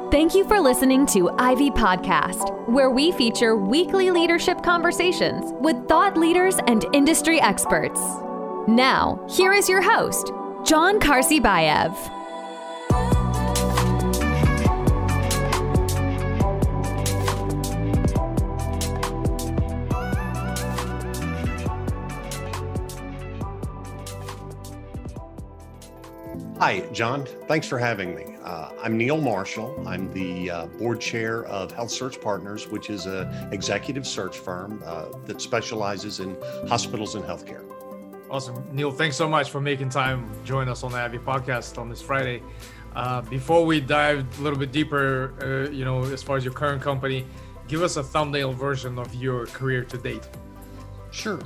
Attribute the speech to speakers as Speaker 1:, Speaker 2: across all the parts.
Speaker 1: Thank you for listening to Ivy Podcast, where we feature weekly leadership conversations with thought leaders and industry experts. Now, here is your host, John Karsibayev.
Speaker 2: Hi, John. Thanks for having me. I'm Neil Marshall. I'm the board chair of Health Search Partners, which is an executive search firm that specializes in hospitals and healthcare.
Speaker 3: Awesome. Neil, thanks so much for making time to join us on the Ivy Podcast on this Friday. Before we dive a little bit deeper, as far as your current company, give us a thumbnail version of your career to date.
Speaker 2: Sure.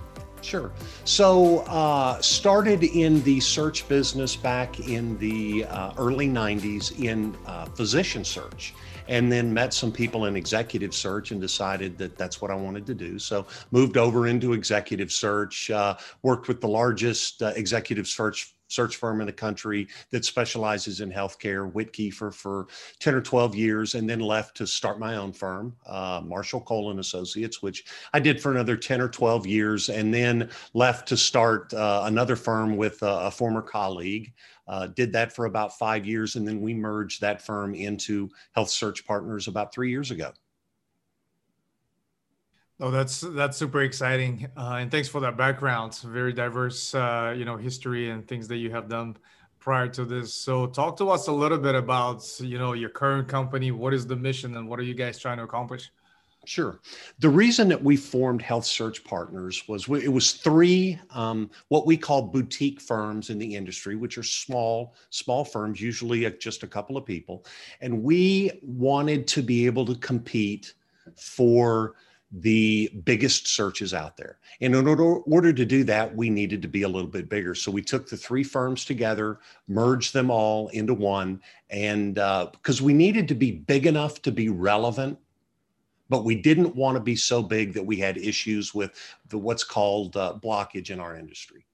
Speaker 2: So started in the search business back in the early 90s in physician search, and then met some people in executive search and decided that that's what I wanted to do. So moved over into executive search, worked with the largest executive search firm in the country that specializes in healthcare, Whitkeefer, for 10 or 12 years, and then left to start my own firm, Marshall Cole & Associates, which I did for another 10 or 12 years, and then left to start another firm with a former colleague. Did that for about 5 years, and then we merged that firm into Health Search Partners about 3 years ago.
Speaker 3: Oh, that's super exciting. And thanks for that background. Very diverse, history and things that you have done prior to this. So talk to us a little bit about, your current company. What is the mission and what are you guys trying to accomplish?
Speaker 2: Sure. The reason that we formed Health Search Partners was it was three what we call boutique firms in the industry, which are small firms, usually just a couple of people. And we wanted to be able to compete for the biggest searches out there. And in order to do that, we needed to be a little bit bigger. So we took the three firms together, merged them all into one, and because we needed to be big enough to be relevant, but we didn't want to be so big that we had issues with what's called blockage in our industry.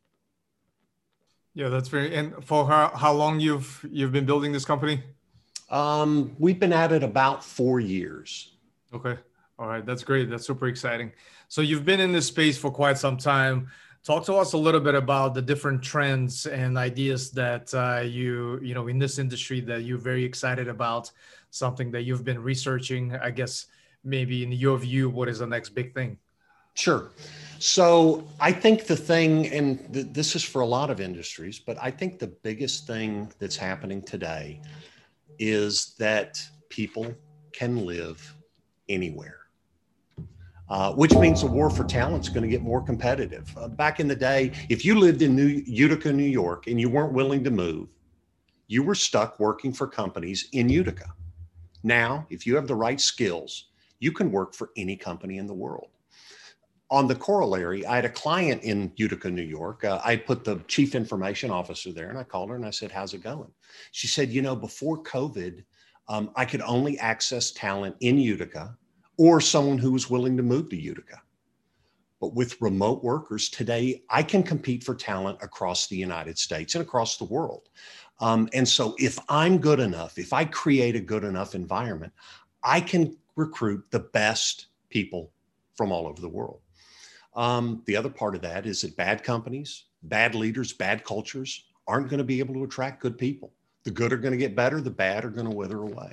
Speaker 3: Yeah, that's very. And for how long you've been building this company?
Speaker 2: We've been at it about 4 years.
Speaker 3: Okay. All right. That's great. That's super exciting. So you've been in this space for quite some time. Talk to us a little bit about the different trends and ideas that in this industry that you're very excited about, something that you've been researching, I guess, maybe in your view, what is the next big thing?
Speaker 2: Sure. So I think the thing, and this is for a lot of industries, but I think the biggest thing that's happening today is that people can live anywhere. Which means the war for talent is going to get more competitive. Back in the day, if you lived in Utica, New York, and you weren't willing to move, you were stuck working for companies in Utica. Now, if you have the right skills, you can work for any company in the world. On the corollary, I had a client in Utica, New York. I put the chief information officer there, and I called her and I said, "How's it going?" She said, before COVID, I could only access talent in Utica or someone who was willing to move to Utica. But with remote workers today, I can compete for talent across the United States and across the world. And so if I'm good enough, if I create a good enough environment, I can recruit the best people from all over the world. The other part of that is that bad companies, bad leaders, bad cultures aren't going to be able to attract good people. The good are going to get better, the bad are going to wither away.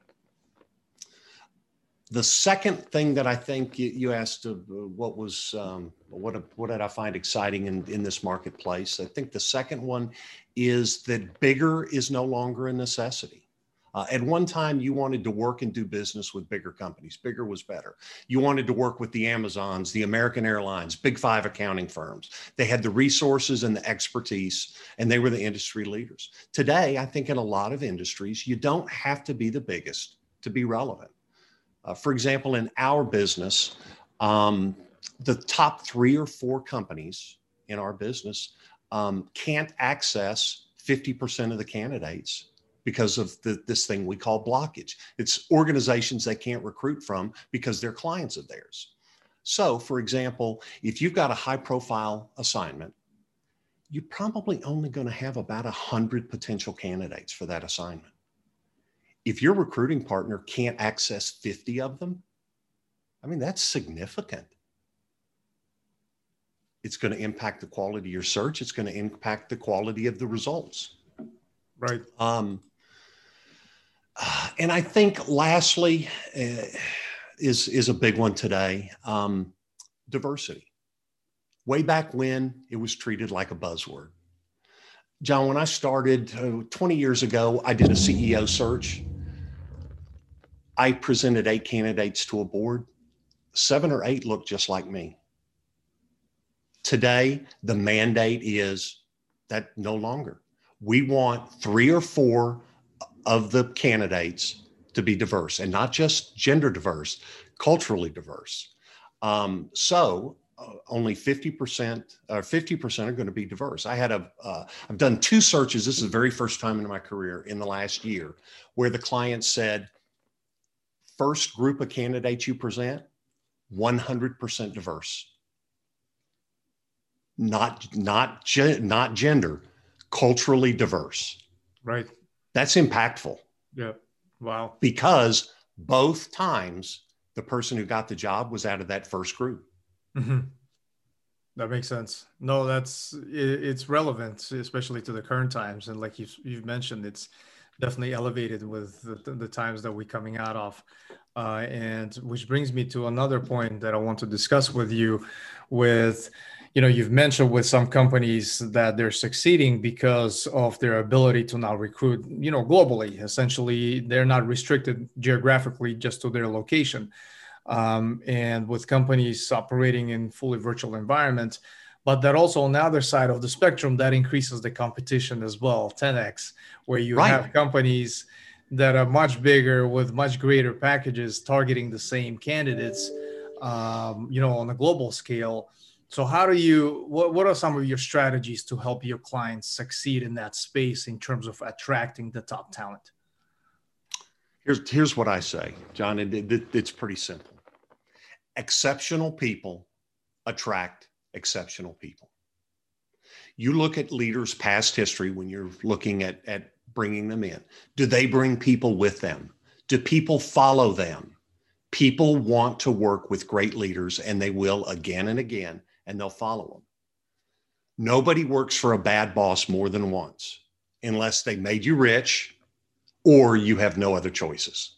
Speaker 2: The second thing that I think you asked, what did I find exciting in this marketplace? I think the second one is that bigger is no longer a necessity. At one time, you wanted to work and do business with bigger companies. Bigger was better. You wanted to work with the Amazons, the American Airlines, Big Five accounting firms. They had the resources and the expertise, and they were the industry leaders. Today, I think in a lot of industries, you don't have to be the biggest to be relevant. For example, in our business, the top 3 or 4 companies in our business can't access 50% of the candidates because of this thing we call blockage. It's organizations they can't recruit from because they're clients of theirs. So, for example, if you've got a high-profile assignment, you're probably only going to have about 100 potential candidates for that assignment. If your recruiting partner can't access 50 of them, I mean, that's significant. It's going to impact the quality of your search. It's going to impact the quality of the results.
Speaker 3: Right.
Speaker 2: And I think lastly is a big one today, diversity. Way back when, it was treated like a buzzword. John, when I started 20 years ago, I did a CEO search. I presented 8 candidates to a board. 7 or 8 looked just like me. Today, the mandate is that no longer. We want 3 or 4 of the candidates to be diverse, and not just gender diverse, culturally diverse. Only 50% or 50% are going to be diverse. I've done 2 searches. This is the very first time in my career in the last year where the client said, first group of candidates you present, 100% diverse. Not gender, culturally diverse.
Speaker 3: Right.
Speaker 2: That's impactful.
Speaker 3: Yeah. Wow.
Speaker 2: Because both times the person who got the job was out of that first group.
Speaker 3: Mm-hmm. That makes sense. No, it's relevant, especially to the current times. And like you've mentioned, it's definitely elevated with the times that we're coming out of. And which brings me to another point that I want to discuss with you with, you've mentioned with some companies that they're succeeding because of their ability to now recruit, globally. Essentially, they're not restricted geographically just to their location. And with companies operating in fully virtual environments, but that also on the other side of the spectrum, that increases the competition as well, 10x, where you have companies that are much bigger with much greater packages targeting the same candidates, on a global scale. So what are some of your strategies to help your clients succeed in that space in terms of attracting the top talent?
Speaker 2: Here's what I say, John, it's pretty simple. Exceptional people attract exceptional people. You look at leaders' past history when you're looking at bringing them in. Do they bring people with them? Do people follow them? People want to work with great leaders, and they will again and again, and they'll follow them. Nobody works for a bad boss more than once unless they made you rich or you have no other choices.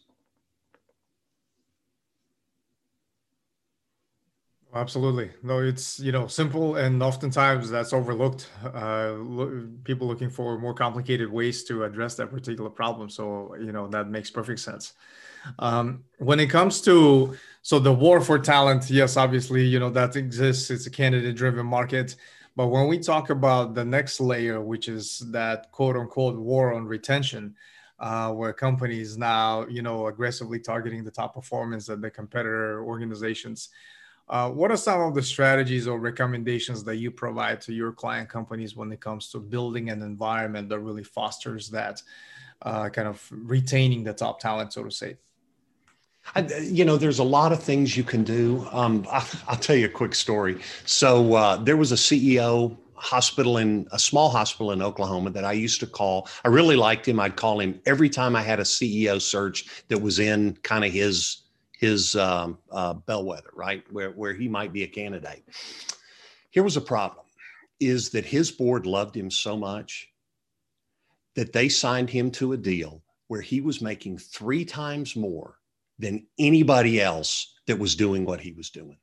Speaker 3: Absolutely. No, it's, simple, and oftentimes that's overlooked. People looking for more complicated ways to address that particular problem. So, that makes perfect sense. When it comes to, the war for talent, yes, obviously, that exists. It's a candidate-driven market. But when we talk about the next layer, which is that quote unquote war on retention, where companies now, aggressively targeting the top performance at the competitor organizations, what are some of the strategies or recommendations that you provide to your client companies when it comes to building an environment that really fosters that kind of retaining the top talent, so to say?
Speaker 2: There's a lot of things you can do. I'll tell you a quick story. So there was a CEO a small hospital in Oklahoma that I used to call. I really liked him. I'd call him every time I had a CEO search that was in kind of his bellwether, right? Where he might be a candidate. Here was a problem, is that his board loved him so much that they signed him to a deal where he was making 3 times more than anybody else that was doing what he was doing.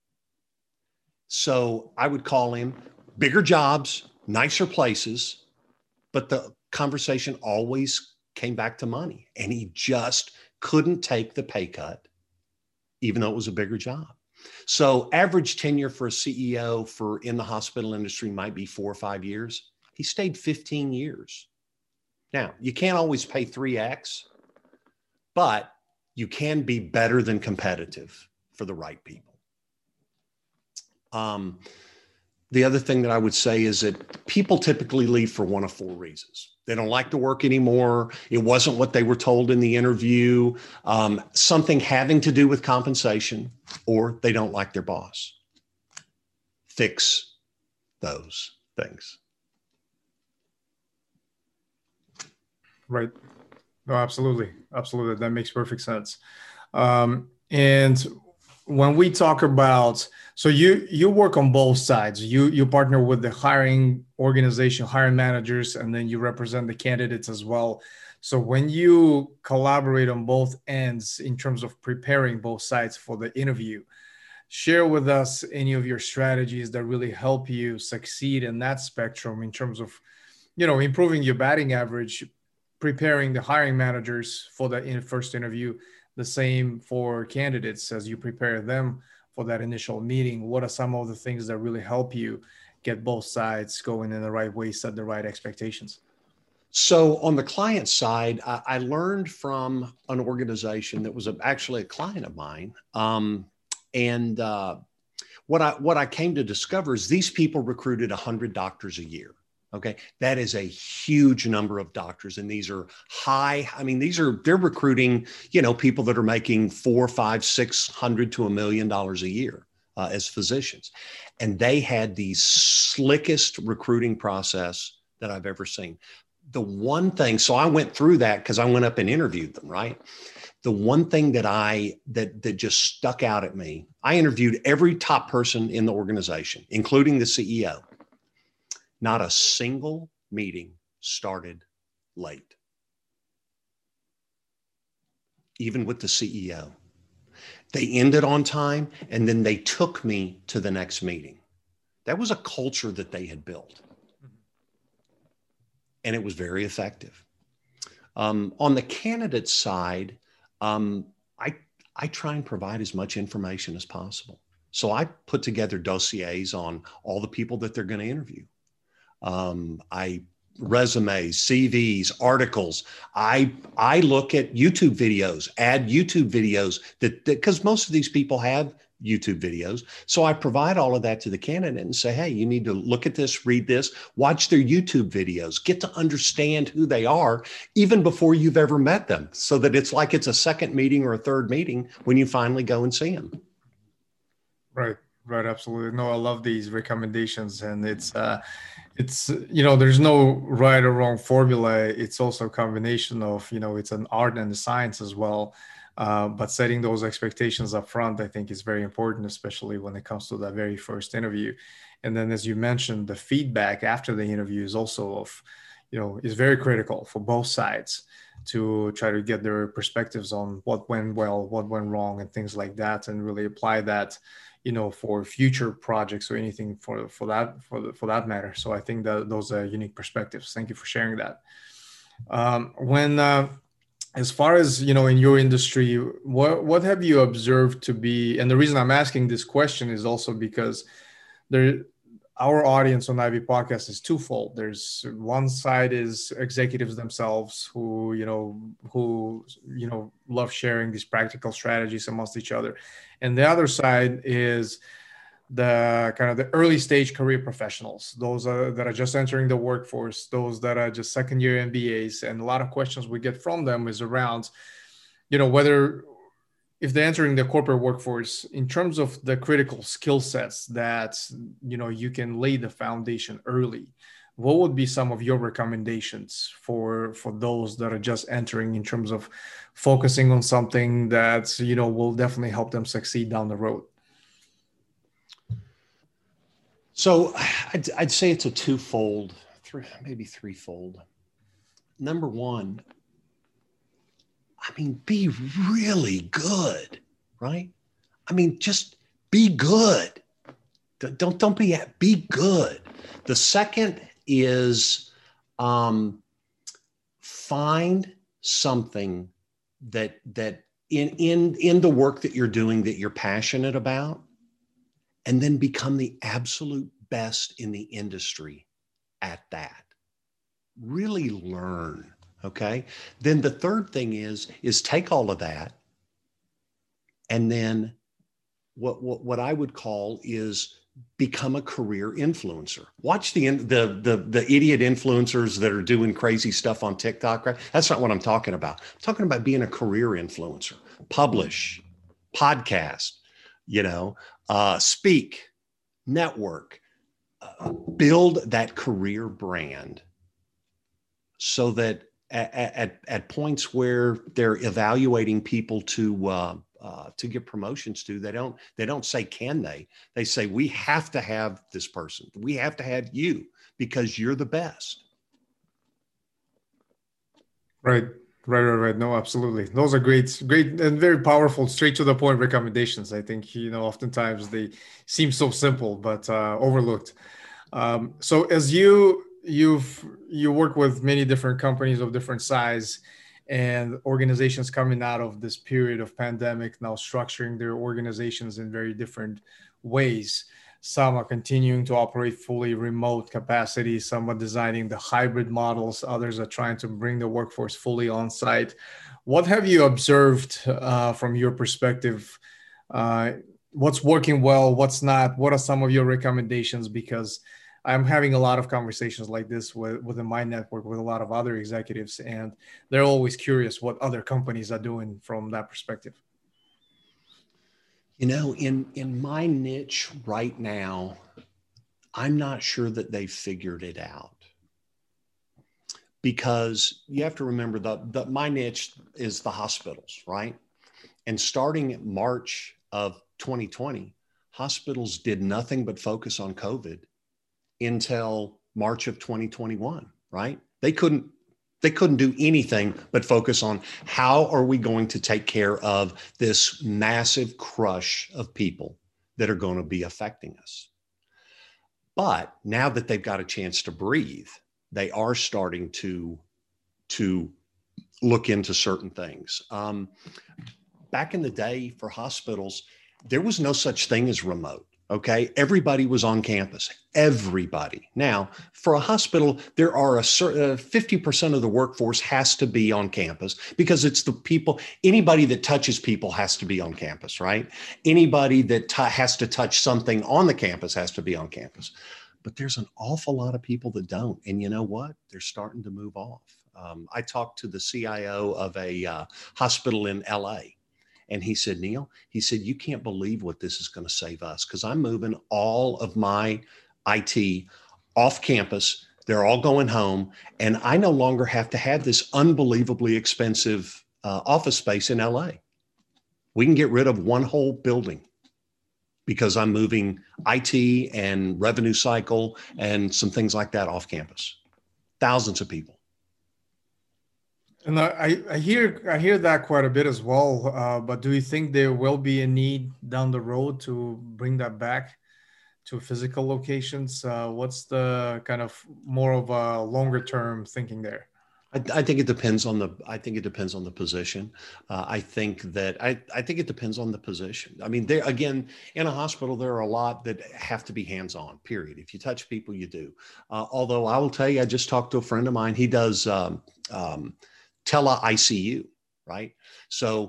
Speaker 2: So I would call him, bigger jobs, nicer places, but the conversation always came back to money, and he just couldn't take the pay cut, even though it was a bigger job. So average tenure for a CEO in the hospital industry might be 4 or 5 years. He stayed 15 years. Now, you can't always pay 3x, but you can be better than competitive for the right people. The other thing that I would say is that people typically leave for one of 4 reasons. They don't like to work anymore. It wasn't what they were told in the interview, something having to do with compensation, or they don't like their boss. Fix those things.
Speaker 3: Right. No, absolutely. Absolutely. That makes perfect sense. And when we talk about, so you work on both sides. You partner with the hiring organization, hiring managers, and then you represent the candidates as well. So when you collaborate on both ends in terms of preparing both sides for the interview, share with us any of your strategies that really help you succeed in that spectrum in terms of, improving your batting average, preparing the hiring managers for the first interview, the same for candidates as you prepare them for that initial meeting. What are some of the things that really help you get both sides going in the right way, set the right expectations?
Speaker 2: So on the client side, I learned from an organization that was actually a client of mine. And what I came to discover is these people recruited 100 doctors a year. Okay, that is a huge number of doctors, and these are high. I mean, they're recruiting, people that are making $400, $500, $600 to $1 million a year as physicians, and they had the slickest recruiting process that I've ever seen. The one thing, so I went through that because I went up and interviewed them, right? The one thing that just stuck out at me, I interviewed every top person in the organization, including the CEO. Not a single meeting started late, even with the CEO. They ended on time, and then they took me to the next meeting. That was a culture that they had built, and it was very effective. On the candidate side, I try and provide as much information as possible. So I put together dossiers on all the people that they're going to interview. Resumes, CVs, articles. I look at YouTube videos, add YouTube videos that because most of these people have YouTube videos. So I provide all of that to the candidate and say, hey, you need to look at this, read this, watch their YouTube videos, get to understand who they are even before you've ever met them, so that it's like it's a second meeting or a third meeting when you finally go and see them.
Speaker 3: Right. Right. Absolutely. No, I love these recommendations, and it's, there's no right or wrong formula. It's also a combination of, it's an art and a science as well. But setting those expectations up front, I think, is very important, especially when it comes to that very first interview. And then, as you mentioned, the feedback after the interview is also is very critical for both sides to try to get their perspectives on what went well, what went wrong, and things like that, and really apply that, for future projects or anything for that matter. So I think that those are unique perspectives. Thank you for sharing that. As far as, in your industry, what have you observed to be, and the reason I'm asking this question is also because our audience on Ivy Podcast is twofold. There's one side is executives themselves who love sharing these practical strategies amongst each other. And the other side is the kind of the early stage career professionals, those that are just entering the workforce, those that are just second year MBAs. And a lot of questions we get from them is around, whether if they're entering the corporate workforce, in terms of the critical skill sets that, you can lay the foundation early, what would be some of your recommendations for those that are just entering in terms of focusing on something that, will definitely help them succeed down the road?
Speaker 2: So I'd say it's a twofold, maybe threefold. Number one, be really good, right? Just be good. Don't be good. The second is find something that in the work that you're doing that you're passionate about, and then become the absolute best in the industry at that. Really learn. Okay. Then the third thing is take all of that, and then what I would call is become a career influencer. Watch the idiot influencers that are doing crazy stuff on TikTok. Right? That's not what I'm talking about. I'm talking about being a career influencer. Publish, podcast, speak, network, build that career brand, so that at points where they're evaluating people to get promotions to, they don't say, can they say, we have to have this person. We have to have you because you're the best.
Speaker 3: Right. No, absolutely. Those are great and very powerful, straight to the point recommendations. I think, oftentimes they seem so simple, but overlooked. So as you work with many different companies of different size and organizations coming out of this period of pandemic, now structuring their organizations in very different ways. Some are continuing to operate fully remote capacity. Some are designing the hybrid models. Others are trying to bring the workforce fully on site. What have you observed from your perspective? What's working well? What's not? What are some of your recommendations? Because I'm having a lot of conversations like this within my network with a lot of other executives, and they're always curious what other companies are doing from that perspective.
Speaker 2: In my niche right now, I'm not sure that they've figured it out, because you have to remember that my niche is the hospitals, right? And starting in March of 2020, hospitals did nothing but focus on COVID until March of 2021, right? They couldn't do anything but focus on how are we going to take care of this massive crush of people that are going to be affecting us. But now that they've got a chance to breathe, they are starting to look into certain things. Back in the day for hospitals, there was no such thing as remote. Okay. Everybody was on campus, everybody. Now for a hospital, there are 50% of the workforce has to be on campus, because it's the people, anybody that touches people has to be on campus, right? Anybody that has to touch something on the campus has to be on campus, but there's an awful lot of people that don't. And you know what? They're starting to move off. I talked to the CIO of a hospital in LA. And he said, Neil, he said, you can't believe what this is going to save us, because I'm moving all of my IT off campus. They're all going home. And I no longer have to have this unbelievably expensive office space in LA. We can get rid of one whole building because I'm moving IT and revenue cycle and some things like that off campus. Thousands of people.
Speaker 3: And I hear that quite a bit as well. But do you think there will be a need down the road to bring that back to physical locations? What's the kind of more of a longer term thinking there?
Speaker 2: I think it depends on the position. I think it depends on the position. I mean, there again, in a hospital, there are a lot that have to be hands-on, period. If you touch people, you do. Although I will tell you, I just talked to a friend of mine. He does tele ICU, right? So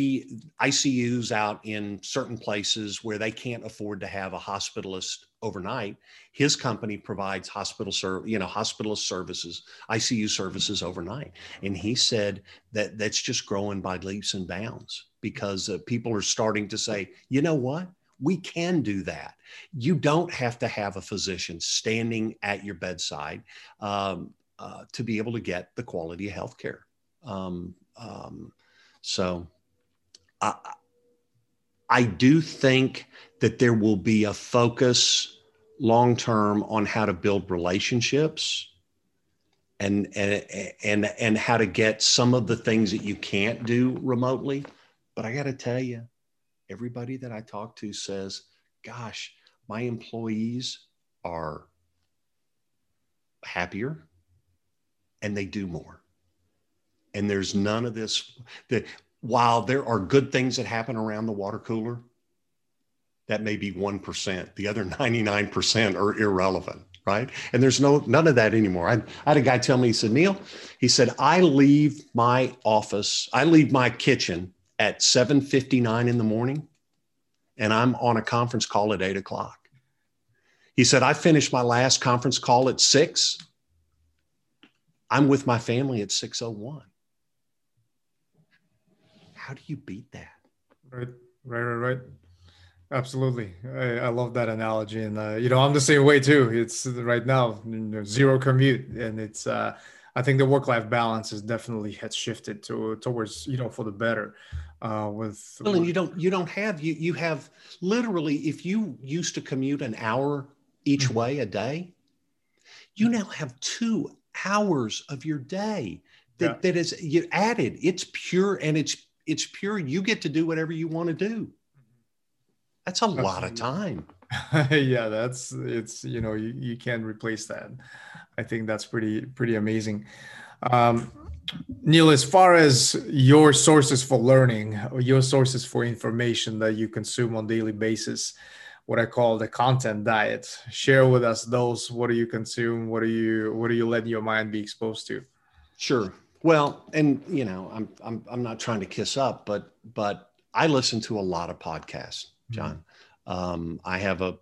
Speaker 2: ICUs out in certain places where they can't afford to have a hospitalist overnight. His company provides hospitalist services, ICU services overnight. And he said that that's just growing by leaps and bounds, because people are starting to say, you know what? We can do that. You don't have to have a physician standing at your bedside to be able to get the quality of healthcare. So I do think that there will be a focus long-term on how to build relationships and how to get some of the things that you can't do remotely. But I got to tell you, everybody that I talk to says, gosh, my employees are happier and they do more. And there's none of this, that while there are good things that happen around the water cooler, that may be 1%. The other 99% are irrelevant, right? And there's none of that anymore. I had a guy tell me, he said, Neil, he said, I leave my kitchen at 7:59 in the morning, and I'm on a conference call at 8 o'clock. He said, I finished my last conference call at 6. I'm with my family at 6:01. How do you beat that?
Speaker 3: Right. Absolutely. I love that analogy. And, I'm the same way too. It's right now, zero commute. And it's, I think the work-life balance is definitely has shifted towards, for the better.
Speaker 2: And you have literally, if you used to commute an hour each way a day, you now have 2 hours of your day that is you added. It's pure, and it's pure. You get to do whatever you want to do. That's a lot of time.
Speaker 3: Yeah, you can't replace that. I think that's pretty amazing. Neil, as far as your sources for learning or your sources for information that you consume on a daily basis, what I call the content diet, share with us those. What do you consume? What do you let your mind be exposed to?
Speaker 2: Sure. Well, and I'm not trying to kiss up, but I listen to a lot of podcasts, John. I have a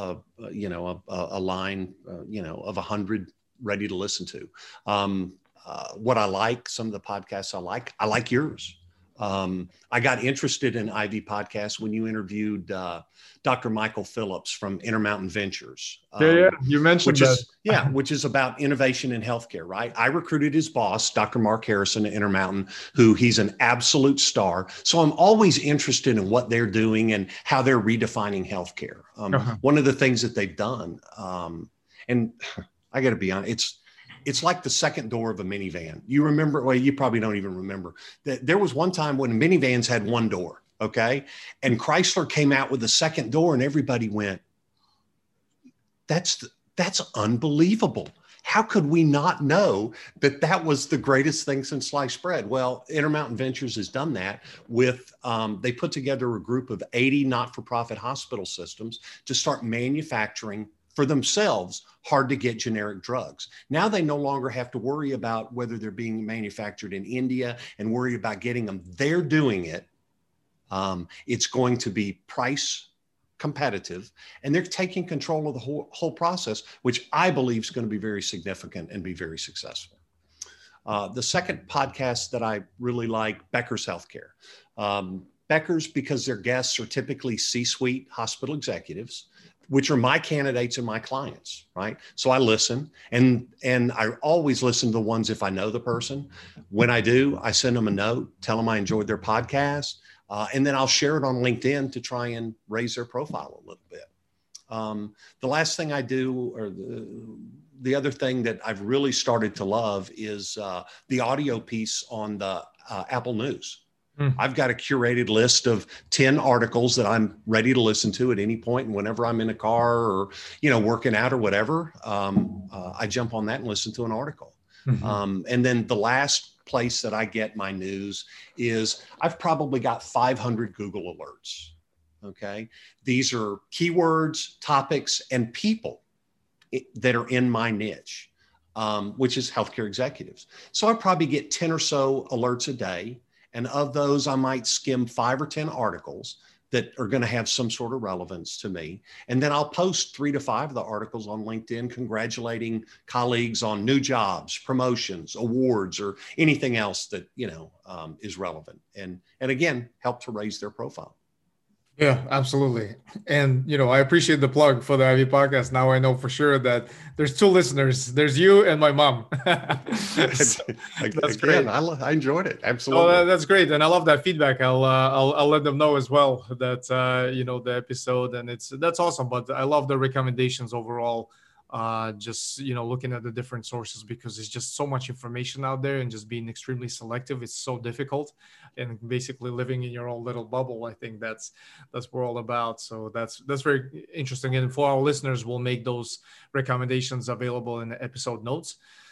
Speaker 2: line, of 100 ready to listen to. What I like, some of the podcasts I like yours. I got interested in IV podcasts when you interviewed Dr. Michael Phillips from Intermountain Ventures.
Speaker 3: You mentioned that.
Speaker 2: Which is about innovation in healthcare, right? I recruited his boss, Dr. Mark Harrison at Intermountain, who he's an absolute star. So I'm always interested in what they're doing and how they're redefining healthcare. One of the things that they've done, and I got to be honest, it's like the second door of a minivan. You remember, well, you probably don't even remember that there was one time when minivans had one door. Okay. And Chrysler came out with a second door and everybody went, that's unbelievable. How could we not know that was the greatest thing since sliced bread? Well, Intermountain Ventures has done that with, they put together a group of 80 not-for-profit hospital systems to start manufacturing for themselves hard to get generic drugs. Now they no longer have to worry about whether they're being manufactured in India and worry about getting them. They're doing it. It's going to be price competitive, and they're taking control of the whole process, which I believe is going to be very significant and be very successful. The second podcast that I really like, Becker's Healthcare. Becker's, because their guests are typically C-suite hospital executives, which are my candidates and my clients, right? So I listen, and I always listen to the ones if I know the person. When I do, I send them a note, tell them I enjoyed their podcast, and then I'll share it on LinkedIn to try and raise their profile a little bit. The last thing I do, or the other thing that I've really started to love is the audio piece on the Apple News. I've got a curated list of 10 articles that I'm ready to listen to at any point. And whenever I'm in a car or, working out or whatever, I jump on that and listen to an article. And then the last place that I get my news is I've probably got 500 Google alerts. Okay. These are keywords, topics, and people that are in my niche, which is healthcare executives. So I probably get 10 or so alerts a day. And of those, I might skim 5 or 10 articles that are going to have some sort of relevance to me. And then I'll post 3 to 5 of the articles on LinkedIn, congratulating colleagues on new jobs, promotions, awards, or anything else that, is relevant. And again, help to raise their profile.
Speaker 3: Yeah, absolutely. And, I appreciate the plug for the IV podcast. Now I know for sure that there's 2 listeners. There's you and my mom.
Speaker 2: So, that's great. I enjoyed it. Absolutely.
Speaker 3: Oh, that's great. And I love that feedback. I'll let them know as well that, the episode, and that's awesome. But I love the recommendations overall. Just looking at the different sources, because there's just so much information out there, and just being extremely selective, it's so difficult, and basically living in your own little bubble. I think that's what we're all about. So that's very interesting, and for our listeners, we'll make those recommendations available in the episode notes.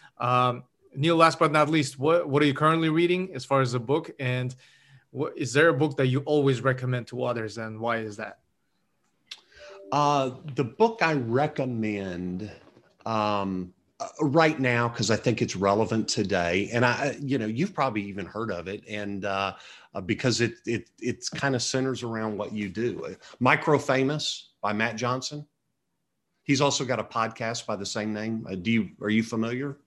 Speaker 3: Neil, last but not least, what are you currently reading as far as a book, and is there a book that you always recommend to others, and why is that?
Speaker 2: The book I recommend right now, because I think it's relevant today, and you've probably even heard of it, and because it's kind of centers around what you do. Micro Famous by Matt Johnson. He's also got a podcast by the same name. Are you familiar?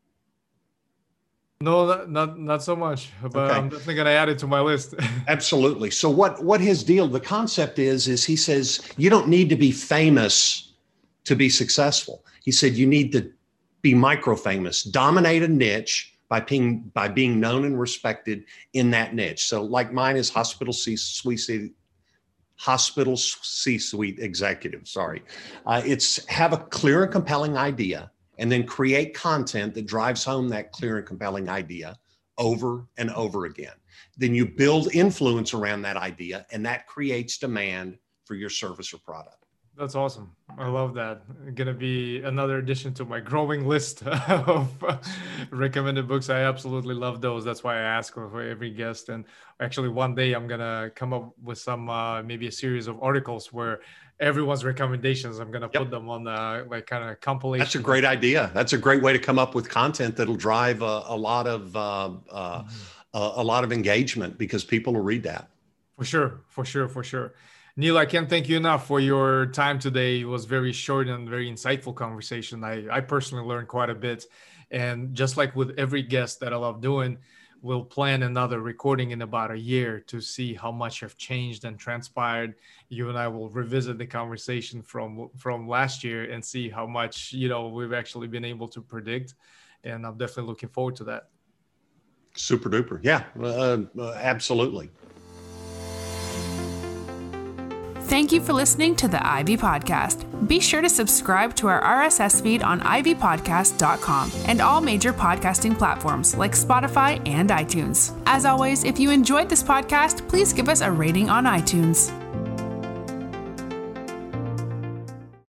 Speaker 3: No, not so much, but okay. I'm definitely going to add it to my list.
Speaker 2: Absolutely. So what his deal, the concept is he says, you don't need to be famous to be successful. He said, you need be micro famous, dominate a niche by being known and respected in that niche. So like mine is hospital C-suite executive. Sorry. It's have a clear and compelling idea and then create content that drives home that clear and compelling idea over and over again. Then you build influence around that idea, and that creates demand for your service or product.
Speaker 3: That's awesome. I love that. Going to be another addition to my growing list of recommended books. I absolutely love those. That's why I ask for every guest. And actually one day I'm going to come up with some, maybe a series of articles where everyone's recommendations, I'm going to put them on like kind of compilation.
Speaker 2: That's a great idea. That's a great way to come up with content that'll drive a lot of engagement, because people will read that. For
Speaker 3: sure. Neil, I can't thank you enough for your time today. It was very short and very insightful conversation. I personally learned quite a bit. And just like with every guest that I love doing, we'll plan another recording in about a year to see how much have changed and transpired. You and I will revisit the conversation from last year and see how much, we've actually been able to predict. And I'm definitely looking forward to that.
Speaker 2: Super duper. Yeah, absolutely.
Speaker 4: Thank you for listening to the Ivy Podcast. Be sure to subscribe to our RSS feed on ivypodcast.com and all major podcasting platforms like Spotify and iTunes. As always, if you enjoyed this podcast, please give us a rating on iTunes.